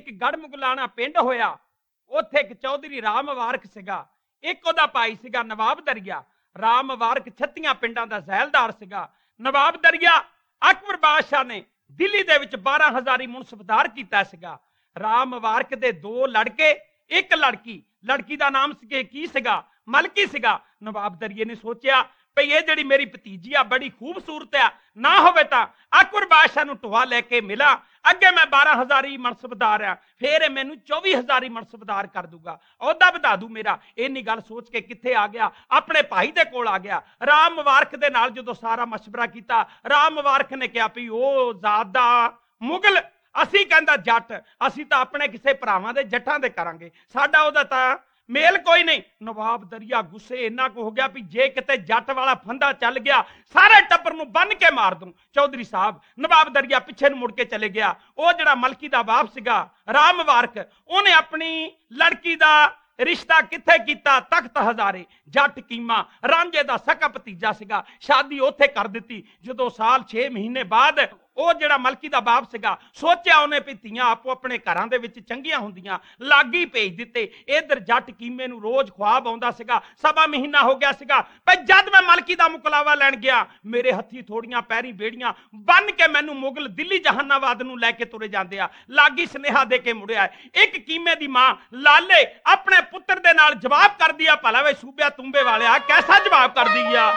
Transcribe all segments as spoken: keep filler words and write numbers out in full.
ਇੱਕ ਗੜ ਮੁਗਲਾਣਾ ਪਿੰਡ ਹੋਇਆ। ਉੱਥੇ ਇੱਕ ਚੌਧਰੀ ਰਾਮ ਵਾਰਕ ਸੀਗਾ, ਇੱਕ ਉਹਦਾ ਭਾਈ ਸੀਗਾ ਨਵਾਬ ਦਰਿਆ। ਰਾਮ ਵਾਰਕ ਛੱਤੀਆਂ ਪਿੰਡਾਂ ਦਾ ਜ਼ੈਲਦਾਰ ਸੀਗਾ। ਨਵਾਬ ਦਰਿਆ ਅਕਬਰ ਬਾਦਸ਼ਾਹ ਨੇ ਦਿੱਲੀ ਦੇ ਵਿੱਚ ਬਾਰਾਂ ਹਜ਼ਾਰੀ ਮੁਨਸਬਦਾਰ ਕੀਤਾ ਸੀਗਾ। ਰਾਮ ਵਾਰਕ ਦੇ ਦੋ ਲੜਕੇ, ਇੱਕ ਲੜਕੀ। ਲੜਕੀ ਦਾ ਨਾਮ ਸੀ ਕੀ ਸੀਗਾ? ਮਲਕੀ ਸੀਗਾ। ਨਵਾਬ ਦਰਿਏ ਨੇ ਸੋਚਿਆ ਭਈ ਇਹ ਜਿਹੜੀ ਮੇਰੀ ਭਤੀਜੀ ਆ ਬੜੀ ਖੂਬਸੂਰਤ ਆ, ਨਾ ਹੋਵੇ ਤਾਂ ਅਕਬਰ ਬਾਦਸ਼ਾਹ ਨੂੰ ਢੋਆ ਲੈ ਕੇ ਮਿਲਾਂ। ਅੱਗੇ ਮੈਂ ਬਾਰਾਂ ਹਜ਼ਾਰੀ ਮਨਸਬਦਾਰ ਆ, ਫੇਰ ਇਹ ਮੈਨੂੰ ਚੌਵੀ ਹਜ਼ਾਰੀ ਮਨਸਬਦਾਰ ਕਰ ਦੂਗਾ, ਅਹੁਦਾ ਵਧਾ ਦੂ ਮੇਰਾ। ਇੰਨੀ ਗੱਲ ਸੋਚ ਕੇ ਕਿੱਥੇ ਆ ਗਿਆ? ਆਪਣੇ ਭਾਈ ਦੇ ਕੋਲ ਆ ਗਿਆ। ਰਾਮ ਮੁਬਾਰਕ ਦੇ ਨਾਲ ਜਦੋਂ ਸਾਰਾ ਮਸ਼ਵਰਾ ਕੀਤਾ, ਰਾਮ ਮੁਬਾਰਕ ਨੇ ਕਿਹਾ ਵੀ ਉਹ ਜ਼ਾਦਾ ਮੁਗਲ, ਅਸੀਂ ਕਹਿੰਦਾ ਜੱਟ, ਅਸੀਂ ਤਾਂ ਆਪਣੇ ਕਿਸੇ ਭਰਾਵਾਂ ਦੇ ਜੱਟਾਂ ਦੇ ਕਰਾਂਗੇ, ਸਾਡਾ ਉਹਦਾ ਤਾਂ ਮੇਲ ਕੋਈ ਨਹੀਂ। ਨਵਾਬ ਦਰਿਆ ਗੁੱਸੇ ਇੰਨਾ ਕੁ ਹੋ ਗਿਆ ਵੀ ਜੇ ਕਿਤੇ ਜੱਟ ਵਾਲਾ ਫੰਦਾ ਚੱਲ ਗਿਆ ਸਾਰੇ ਟੱਬਰ ਨੂੰ ਬੰਨ ਕੇ ਮਾਰ ਦੂੰ। ਚੌਧਰੀ ਸਾਹਿਬ, ਨਵਾਬ ਦਰਿਆ ਪਿੱਛੇ ਨੂੰ ਮੁੜ ਕੇ ਚਲੇ ਗਿਆ। ਉਹ ਜਿਹੜਾ ਮਲਕੀ ਦਾ ਬਾਪ ਸੀਗਾ ਰਾਮ ਮੁਬਾਰਕ, ਉਹਨੇ ਆਪਣੀ ਲੜਕੀ ਦਾ ਰਿਸ਼ਤਾ ਕਿੱਥੇ ਕੀਤਾ? ਤਖਤ ਹਜ਼ਾਰੇ, ਜੱਟ ਕੀਮਾ, ਰਾਂਝੇ ਦਾ ਸਕਾ ਭਤੀਜਾ ਸੀਗਾ। ਸ਼ਾਦੀ ਉੱਥੇ ਕਰ ਦਿੱਤੀ। ਜਦੋਂ ਸਾਲ ਛੇ ਮਹੀਨੇ ਬਾਅਦ ਉਹ ਜਿਹੜਾ ਮਲਕੀ ਦਾ ਬਾਪ ਸੀਗਾ ਸੋਚਿਆ ਉਹਨੇ ਵੀ ਧੀਆਂ ਆਪੋ ਆਪਣੇ ਘਰਾਂ ਦੇ ਵਿੱਚ ਚੰਗੀਆਂ ਹੁੰਦੀਆਂ, ਲਾਗੀ ਭੇਜ ਦਿੱਤੇ। ਇਧਰ ਜੱਟ ਕੀਮੇ ਨੂੰ ਰੋਜ਼ ਖੁਆਬ ਆਉਂਦਾ ਸੀਗਾ। ਸਵਾ ਮਹੀਨਾ ਹੋ ਗਿਆ ਸੀਗਾ। ਪਰ ਜਦ ਮੈਂ ਮਲਕੀ ਦਾ ਮੁਕਲਾਵਾ ਲੈਣ ਗਿਆ, ਮੇਰੇ ਹੱਥੀ ਥੋੜੀਆਂ ਪੈਰੀ ਬੇੜੀਆਂ ਬੰਨ ਕੇ ਮੈਨੂੰ ਮੁਗਲ ਦਿੱਲੀ ਜਹਾਨਾਬਾਦ ਨੂੰ ਲੈ ਕੇ ਤੁਰੇ ਜਾਂਦੇ ਆ। ਲਾਗੀ ਸੁਨੇਹਾ ਦੇ ਕੇ ਮੁੜਿਆ। ਇੱਕ ਕੀਮੇ ਦੀ ਮਾਂ ਲਾਲੇ ਆਪਣੇ ਪੁੱਤਰ ਦੇ ਨਾਲ ਜਵਾਬ ਕਰਦੀ ਆ, ਭਲਾ ਵੇ ਸੂਬਿਆ ਤੁੰਬੇ ਵਾਲਿਆ ਕੈਸਾ ਜਵਾਬ ਕਰਦੀ ਆ?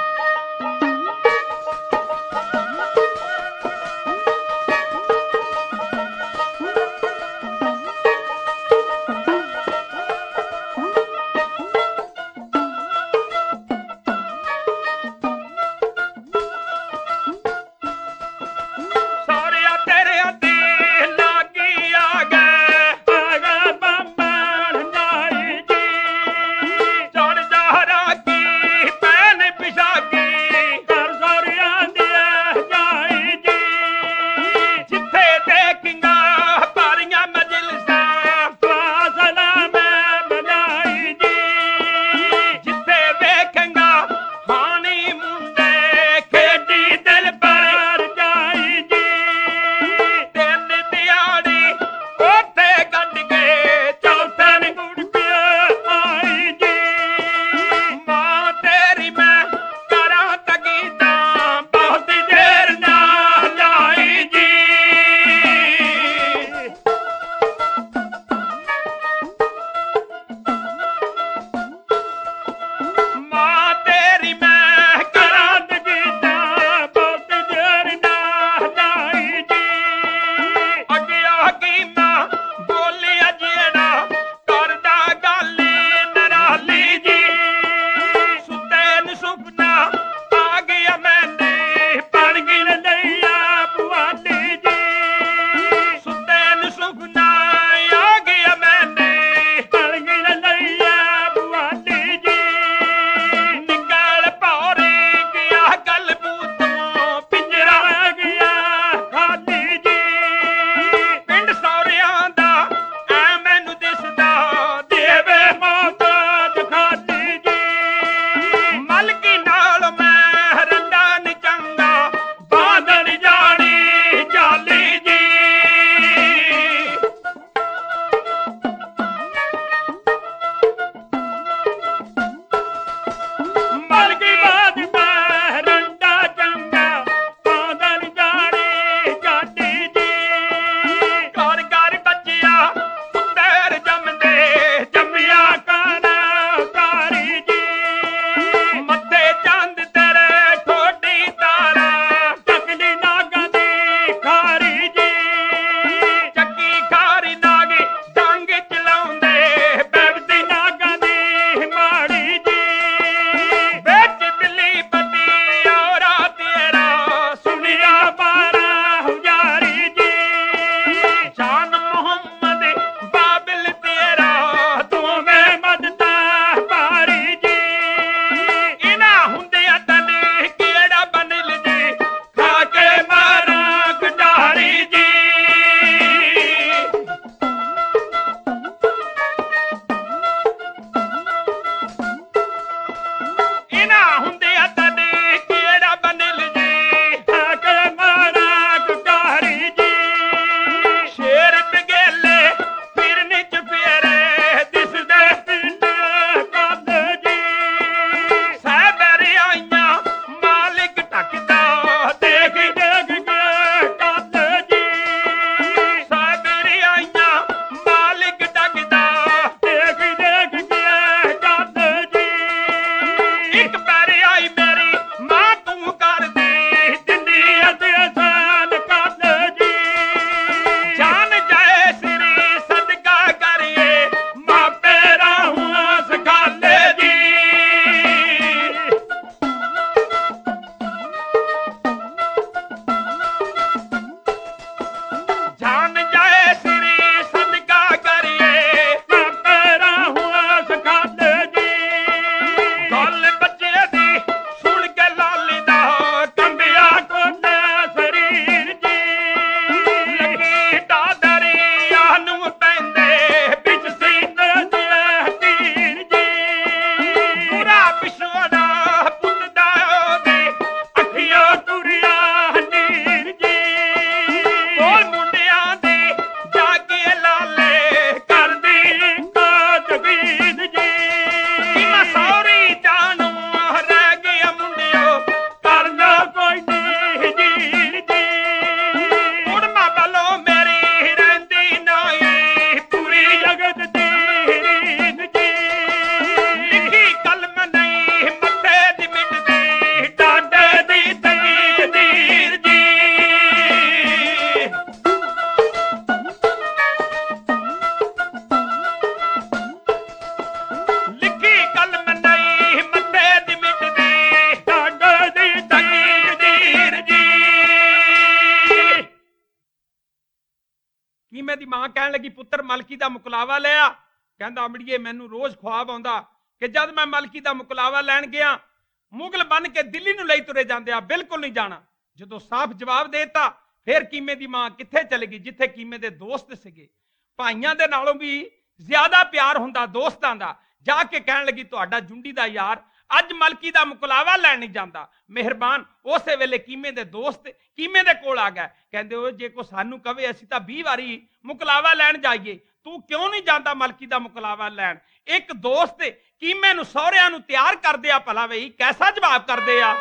लगी पुत्र मलकी का मुकलावा लिया। कहता अमड़िए मैनू रोज ख्वाब आउंदा कि जब मैं मलकी का मुकलावा लैन गया मुगल बन के दिल्ली नूं लई तुरे जांदे आ, बिल्कुल नहीं जाना। जो साफ जवाब देता फिर कीमे की मां कित्थे चले गई जिथे कीमे के दोस्त सीगे। भाइयों के नालों भी ज्यादा प्यार हुंदा दोस्तां दा। जाके कहण लगी तुहाडा जुंडी दा यार अज मलकी का मुकलावा लैन नहीं जाता, मेहरबान। उस वेले कीमे के दोस्त कीमे दे कोल आ गए, कहंदे ओ जे को सानू कवे असीं तां बीस वारी मुकलावा लैन जाइए, तू क्यों नहीं जाता मलकी का मुकलावा लैन। एक दोस्त कीमे नूं सहुरिਆਂ नूं तैयार करदे आ, भला वही कैसा जवाब करदे आ।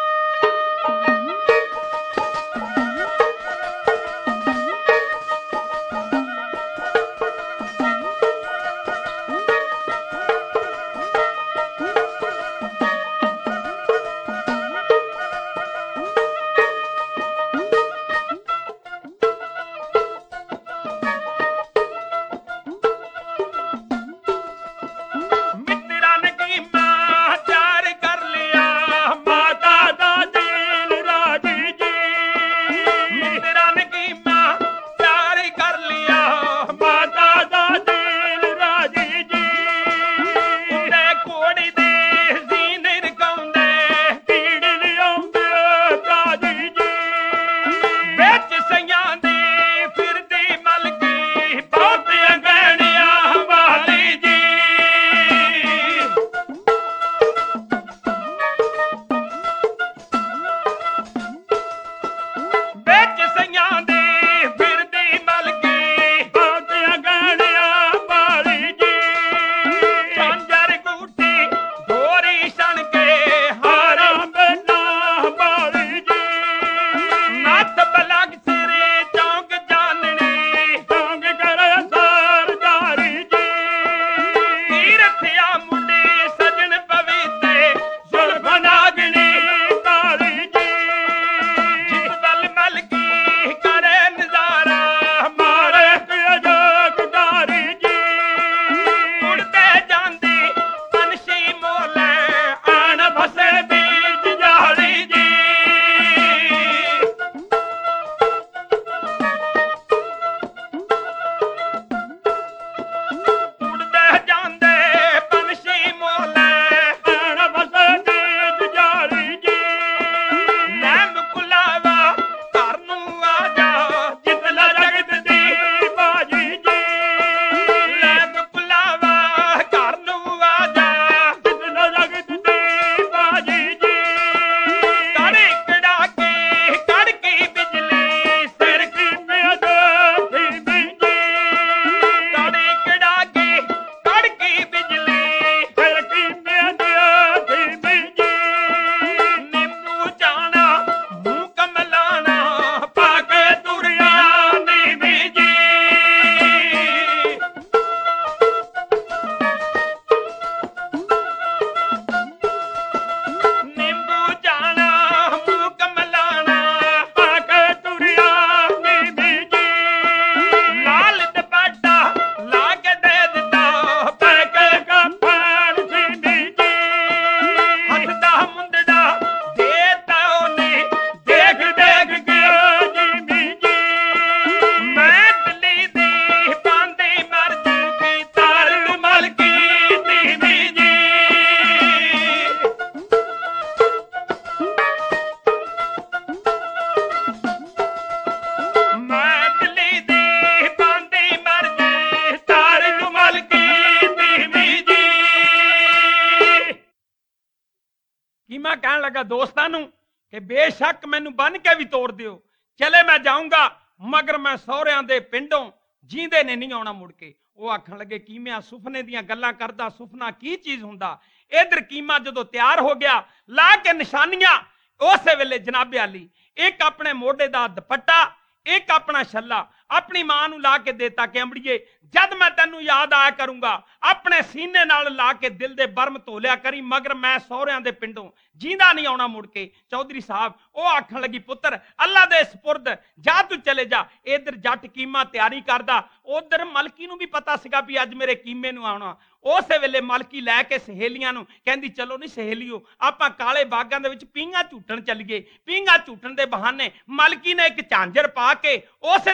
कीमा कहन लगा दोस्तां नूं कि बेशक मैनू बन के भी तोड़ दिओ, चले मैं जाऊंगा मगर मैं सहुरिਆਂ दे पिंडों जींदे ने नहीं आउणा मुड़ के। वो आखण लगे कीमिया सुफने दीयां गल्लां करदा, सुफना की चीज हुंदा। इधर कीमा जदों तैयार हो गया ला के निशानियां, उस वेले जनाबे अली एक अपने मोढे दा दुपट्टा एक अपना छल्ला अपनी मां नूं ला के देता कि अमड़िए जद मैं तैनूं याद आया करूंगा अपने सीने नाल ला के दिल दे बर्म धो लिया करी, मगर मैं सहुरिਆਂ दे पिंडों जींदा नहीं आउणा मुड़ के। चौधरी साहब वो आखण लगी पुत्र अल्लाह दे सपुरद जा तू चले जा। इधर जट कीमा तैयारी करदा, उधर मलकी नूं भी पता सीगा भी अज मेरे कीमे नूं आउणा। उस वेले मलकी लैके सहेलियां नूं कहंदी चलो नहीं सहेलियो आपां काले बागां दे विच पींघां झूटण चलीए। पींघां झूटण दे बहाने मलकी ने एक झांजर पा के उसे तरह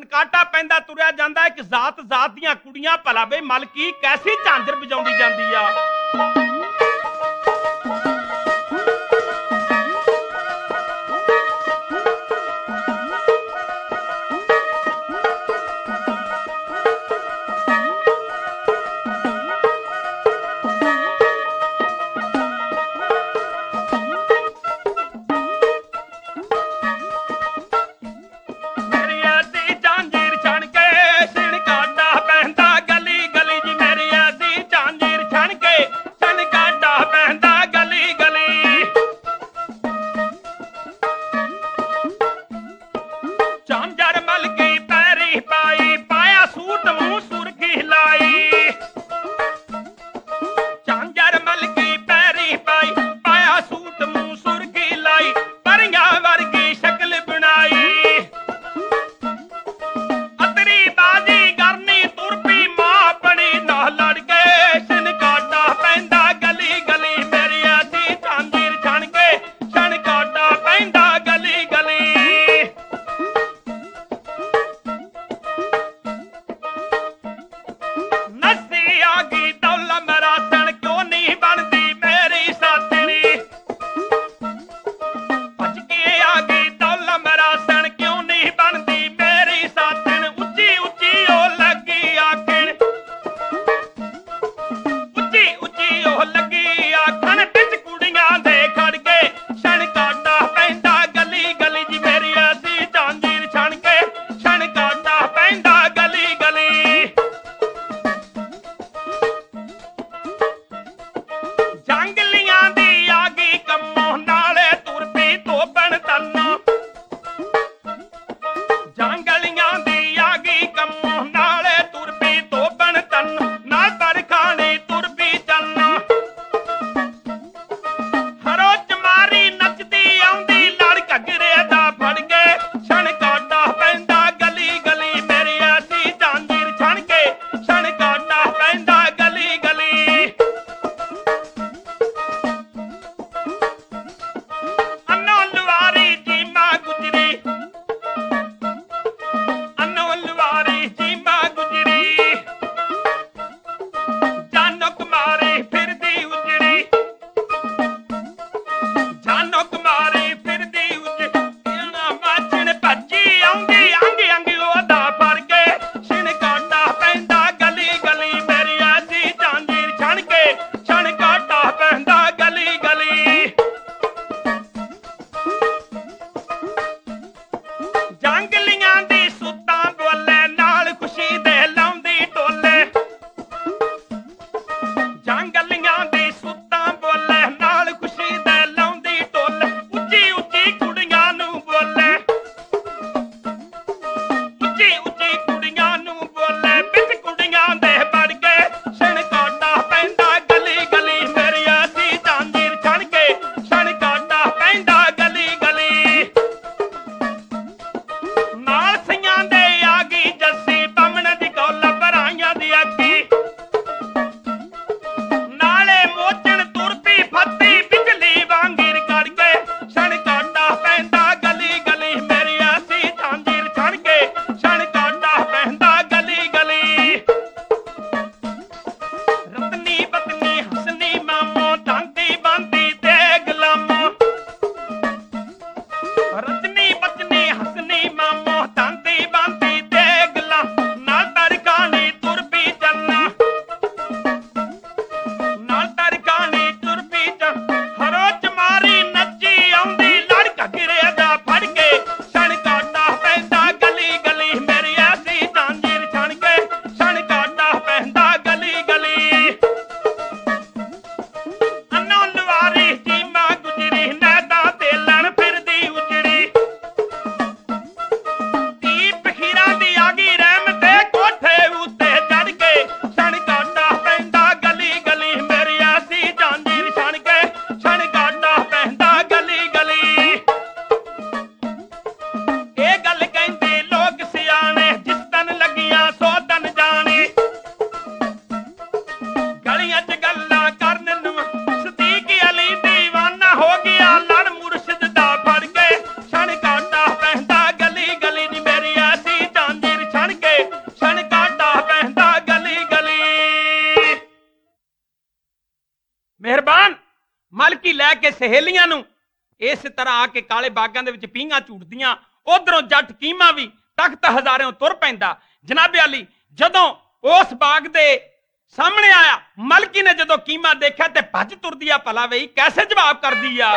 ਸਨਕਾਟਾ ਪੈਂਦਾ ਤੁਰਿਆ ਜਾਂਦਾ ਇੱਕ ਜ਼ਾਤ ਜ਼ਾਤ ਦੀਆਂ ਕੁੜੀਆਂ ਭਲਾ ਵੇ ਮਲਕੀ ਕੈਸੀ ਝਾਂਜਰ ਵਜਾਉਂਦੀ ਜਾਂਦੀ ਆ। ਛਣ ਮਲਕੀ ਲੈ ਕੇ ਸਹੇਲੀਆਂ ਨੂੰ ਇਸ ਤਰ੍ਹਾਂ ਆ ਕੇ ਕਾਲੇ ਬਾਗਾਂ ਦੇ ਵਿੱਚ ਪੀਂਘਾਂ ਝੂਟਦੀਆਂ। ਉਧਰੋਂ ਜੱਟ ਕੀਮਾ ਵੀ ਤਖਤ ਹਜ਼ਾਰਿਓਂ ਤੁਰ ਪੈਂਦਾ। ਜਨਾਬੇ ਅਲੀ ਜਦੋਂ ਉਸ ਬਾਗ ਦੇ ਸਾਹਮਣੇ ਆਇਆ, ਮਲਕੀ ਨੇ ਜਦੋਂ ਕੀਮਾ ਦੇਖਿਆ ਤੇ ਭੱਜ ਤੁਰਦੀ ਆ, ਭਲਾ ਵਈ ਕੈਸੇ ਜਵਾਬ ਕਰਦੀ ਆ।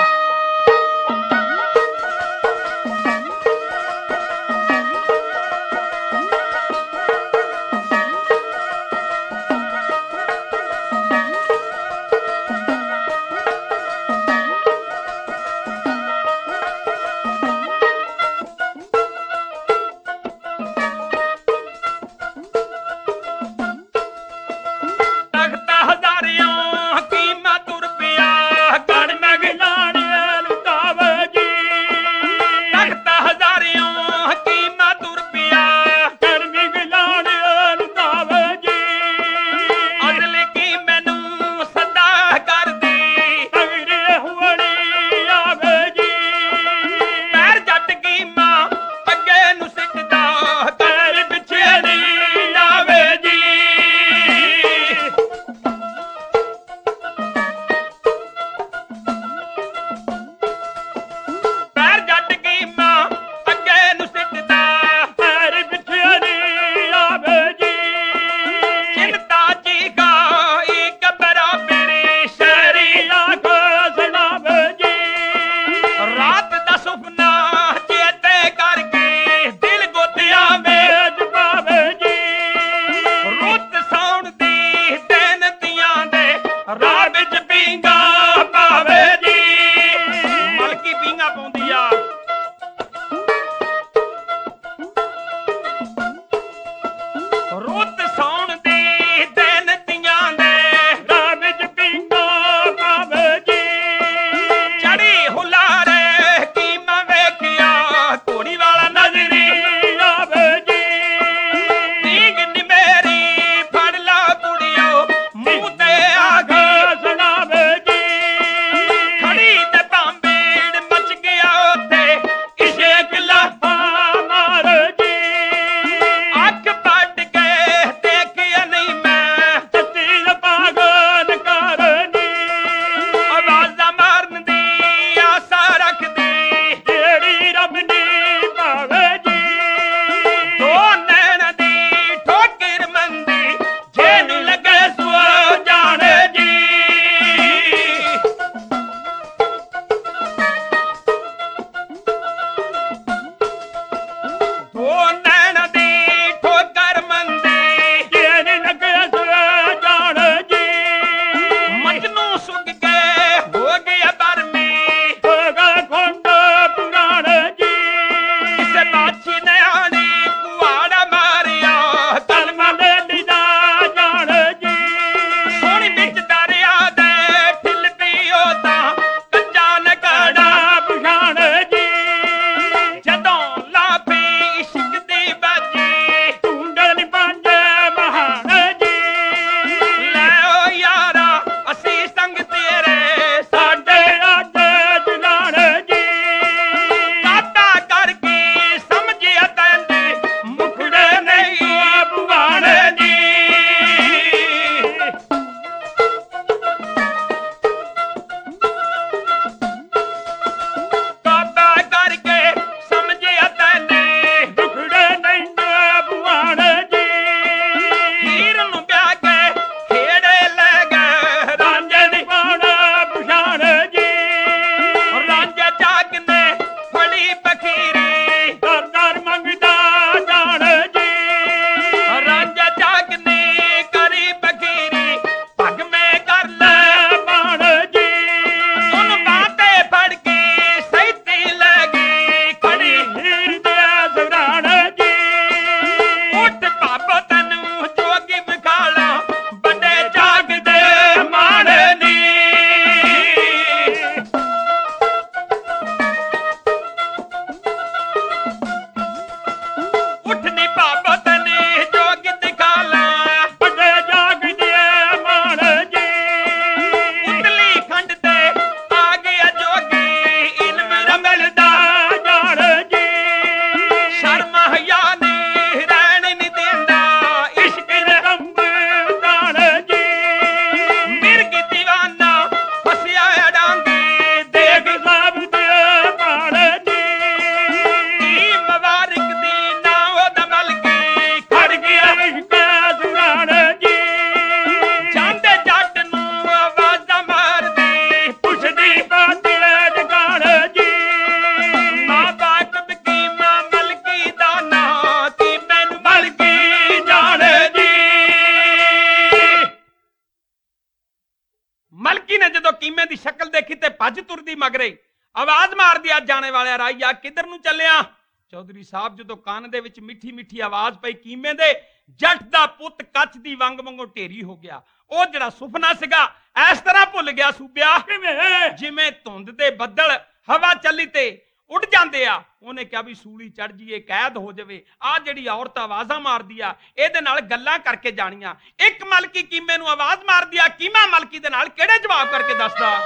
ਭੱਜ ਤੁਰਦੀ ਮਗਰੇ ਆਵਾਜ਼ ਮਾਰਦੀ, ਆ ਜਾਣੇ ਵਾਲਿਆ ਰਾਈਆ ਕਿੱਧਰ ਨੂੰ ਚੱਲਿਆ? ਚੌਧਰੀ ਸਾਹਿਬ ਜਦੋਂ ਕੰਨ ਦੇ ਵਿੱਚ ਮਿੱਠੀ ਮਿੱਠੀ ਆਵਾਜ਼ ਪਈ ਕੀਮੇ ਦੇ, ਜੱਟ ਦਾ ਪੁੱਤ ਕੱਚ ਦੀ ਵੰਗ ਵਾਂਗੂ ਢੇਰੀ ਹੋ ਗਿਆ। ਉਹ ਜਿਹੜਾ ਸੁਪਨਾ ਸੀਗਾ ਇਸ ਤਰ੍ਹਾਂ ਭੁੱਲ ਗਿਆ ਸੂਬਿਆ, ਜਿਵੇਂ ਧੁੰਦ ਦੇ ਬੱਦਲ ਹਵਾ ਚੱਲੀ ਤੇ ਉੱਡ ਜਾਂਦੇ ਆ। ਉਹਨੇ ਕਿਹਾ ਵੀ ਸੂਲੀ ਚੜ ਜੀਏ, ਕੈਦ ਹੋ ਜਾਵੇ। ਆ ਜਿਹੜੀ ਔਰਤ ਆਵਾਜ਼ਾਂ ਮਾਰਦੀ ਆ ਇਹਦੇ ਨਾਲ ਗੱਲਾਂ ਕਰਕੇ ਜਾਣੀਆਂ। ਇੱਕ ਮਲਕੀ ਕੀਮੇ ਨੂੰ ਆਵਾਜ਼ ਮਾਰਦੀ ਆ, ਕੀਮਾ ਮਲਕੀ ਦੇ ਨਾਲ ਕਿਹੜੇ ਜਵਾਬ ਕਰਕੇ ਦੱਸਦਾ?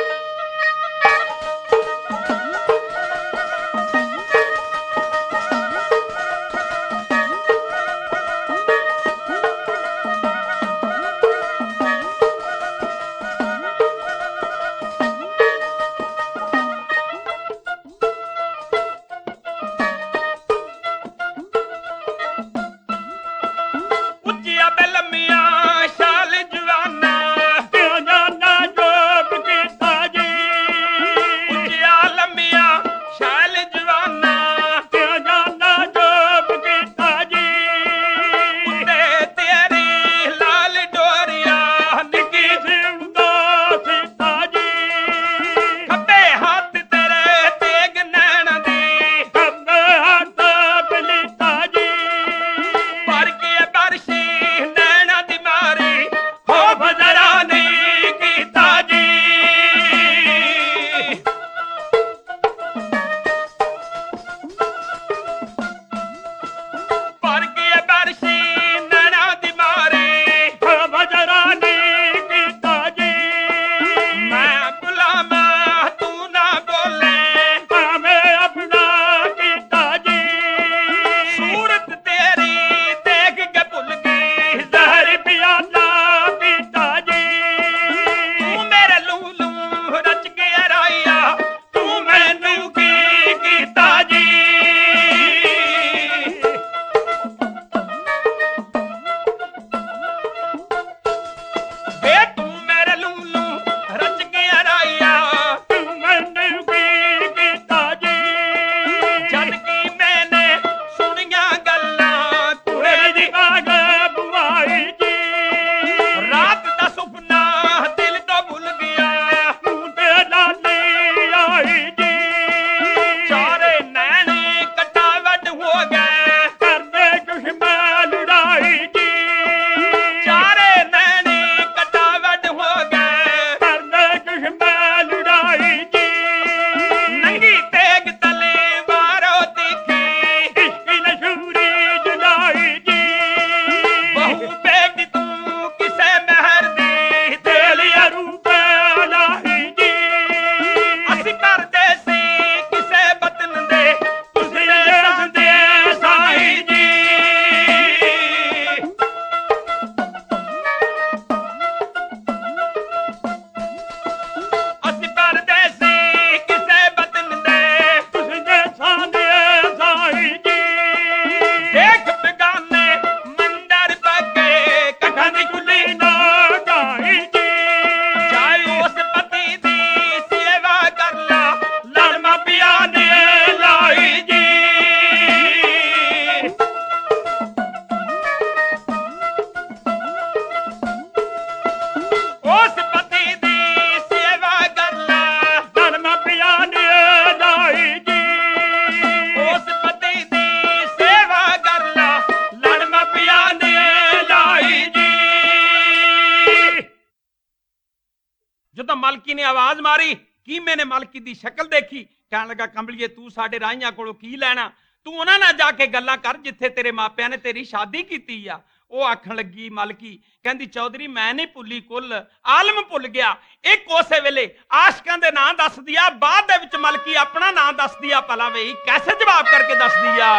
ਜਦੋਂ ਮਲਕੀ ਨੇ ਆਵਾਜ਼ ਮਾਰੀ, ਕੀਮੇ ਨੇ ਮਲਕੀ ਦੀ ਸ਼ਕਲ ਦੇਖੀ, ਕਹਿਣ ਲੱਗਾ ਕੰਬਲੀਏ ਤੂੰ ਸਾਡੇ ਰਾਹੀਆਂ ਕੋਲੋਂ ਕੀ ਲੈਣਾ? ਤੂੰ ਉਹਨਾਂ ਨਾਲ ਜਾ ਕੇ ਗੱਲਾਂ ਕਰ ਜਿੱਥੇ ਤੇਰੇ ਮਾਪਿਆਂ ਨੇ ਤੇਰੀ ਸ਼ਾਦੀ ਕੀਤੀ ਆ। ਉਹ ਆਖਣ ਲੱਗੀ ਮਲਕੀ, ਕਹਿੰਦੀ ਚੌਧਰੀ ਮੈਂ ਨਹੀਂ ਭੁੱਲੀ ਕੁੱਲ, ਆਲਮ ਭੁੱਲ ਗਿਆ। ਇੱਕ ਉਸੇ ਵੇਲੇ ਆਸ਼ਕਾਂ ਦੇ ਨਾਂ ਦੱਸਦੀ ਆ, ਬਾਅਦ ਦੇ ਵਿੱਚ ਮਲਕੀ ਆਪਣਾ ਨਾਂ ਦੱਸਦੀ ਆ। ਭਲਾ ਵੇ ਕੈਸੇ ਜਵਾਬ ਕਰਕੇ ਦੱਸਦੀ ਆ?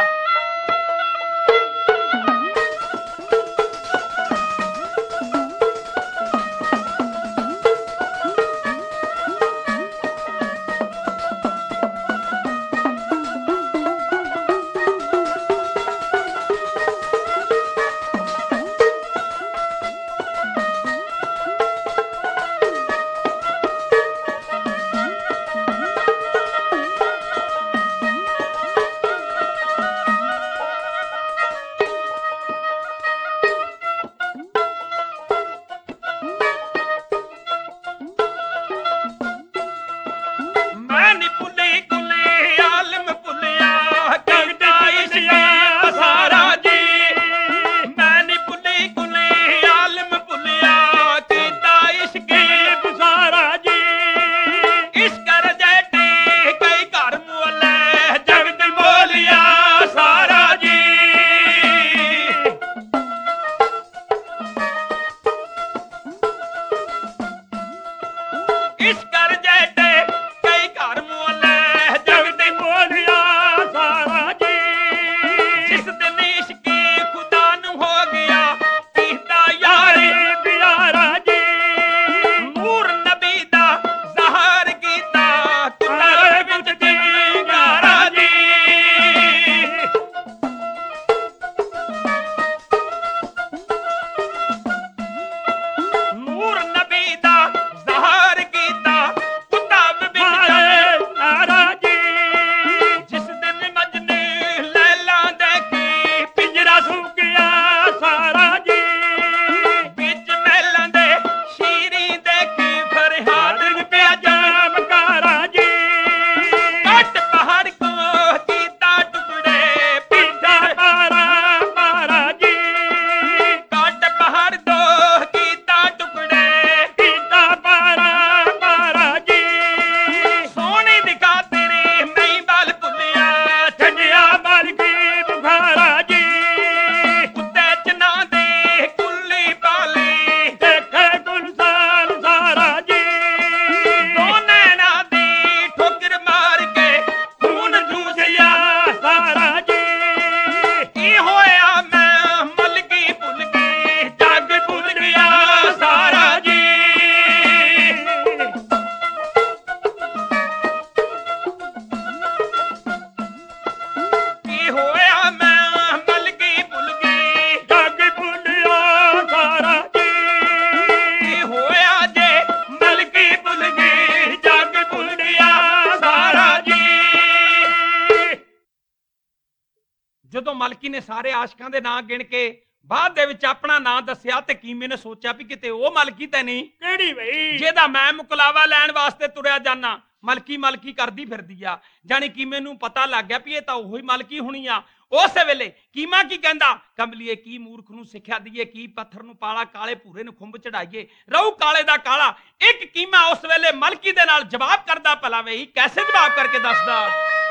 ਨੇ ਸਾਰੇ ਆਸ਼ਕਾਂ ਦੇ ਨਾਂ ਗਿਣ ਕੇ ਬਾਅਦ ਦੇ ਵਿੱਚ ਆਪਣਾ ਨਾਂ ਦੱਸਿਆ ਤੇ ਕੀਮੇ ਨੇ ਸੋਚਿਆ ਵੀ ਕਿਤੇ ਉਹ ਮਲਕੀ ਤਾਂ ਨਹੀਂ ਕਿਹੜੀ ਬਈ ਜਿਹਦਾ ਮੈਂ ਮੁਕਲਾਵਾ ਲੈਣ ਵਾਸਤੇ ਤੁਰਿਆ ਜਾਨਾ। ਮਲਕੀ ਮਲਕੀ ਕਰਦੀ ਫਿਰਦੀ ਆ, ਜਾਣੀ ਕੀਮੇ ਨੂੰ ਪਤਾ ਲੱਗ ਗਿਆ ਵੀ ਇਹ ਤਾਂ ਉਹੀ ਮਲਕੀ ਹੋਣੀ ਆ। ਉਸੇ ਵੇਲੇ ਕੀਮਾ ਕੀ ਕਹਿੰਦਾ, ਕਮਲੀਏ ਕੀ ਮੂਰਖ ਨੂੰ ਸਿੱਖਿਆ ਦਈਏ, ਕੀ ਪੱਥਰ ਨੂੰ ਪਾਲਾ, ਕਾਲੇ ਭੂਰੇ ਨੂੰ ਖੁੰਭ ਚੜਾਈਏ, ਰਹੂ ਕਾਲੇ ਦਾ ਕਾਲਾ। ਇੱਕ ਕੀਮਾ ਉਸ ਵੇਲੇ ਮਲਕੀ ਦੇ ਨਾਲ ਜਵਾਬ ਕਰਦਾ, ਭਲਾ ਵੇ ਕੈਸੇ ਜਵਾਬ ਕਰਕੇ ਦੱਸਦਾ।